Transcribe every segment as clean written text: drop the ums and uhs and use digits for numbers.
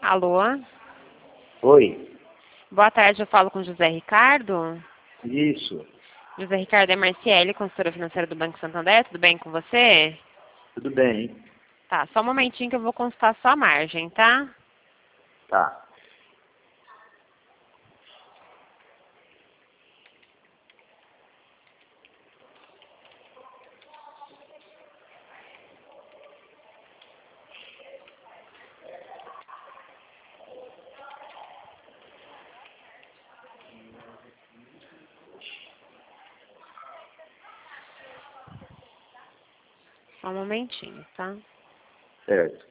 Alô? Oi, Boa tarde, eu falo com José Ricardo. isso, José Ricardo é Marciele, consultora financeira do Banco Santander. Tudo bem com você? tudo bem, Tá, só um momentinho que eu vou consultar sua margem, tá? tá, Só um momentinho, tá? certo.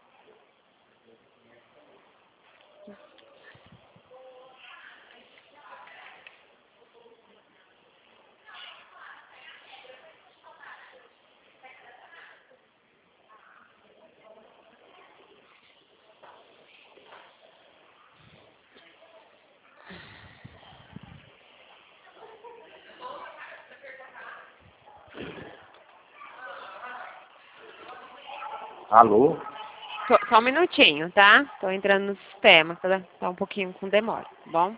Alô? Só um minutinho, tá? Tô entrando no sistema, tá um pouquinho com demora, tá bom?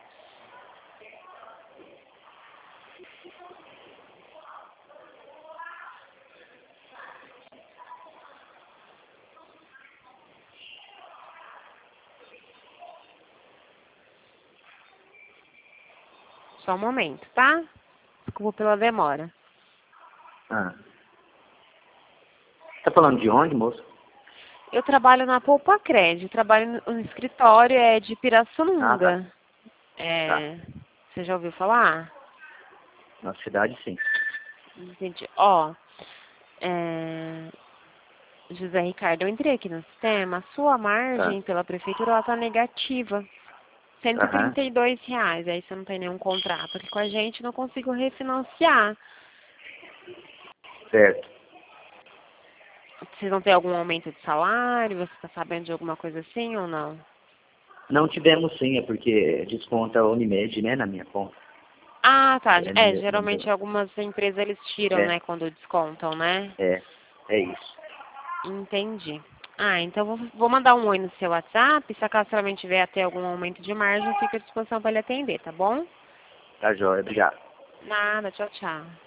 Só um momento, tá? Desculpa pela demora. Ah. Tá falando de onde, moço? Eu trabalho na Poupa Crédito, trabalho no escritório de Ah, tá, Pirassununga. tá, Você já ouviu falar? na cidade sim. Entendi. Ó, José Ricardo, eu entrei aqui no sistema, a sua Tá, margem pela prefeitura ela tá negativa. Cento e aham, trinta e dois reais. Aí você não tem nenhum contrato aqui com a gente, não consigo refinanciar. certo. Vocês não têm algum aumento de salário? Você está sabendo de alguma coisa assim ou não? Não tivemos sim, é porque desconta a Unimed, né, na minha conta. Ah, tá. É, no meu, no Geralmente meu. algumas empresas eles tiram, É, né, quando descontam, né? é, é isso. Entendi. Ah, então vou mandar um oi no seu WhatsApp. Se acaso realmente tiver até algum aumento de margem, fica à disposição para ele atender, tá bom? Tá jóia, obrigado. Nada, tchau, tchau.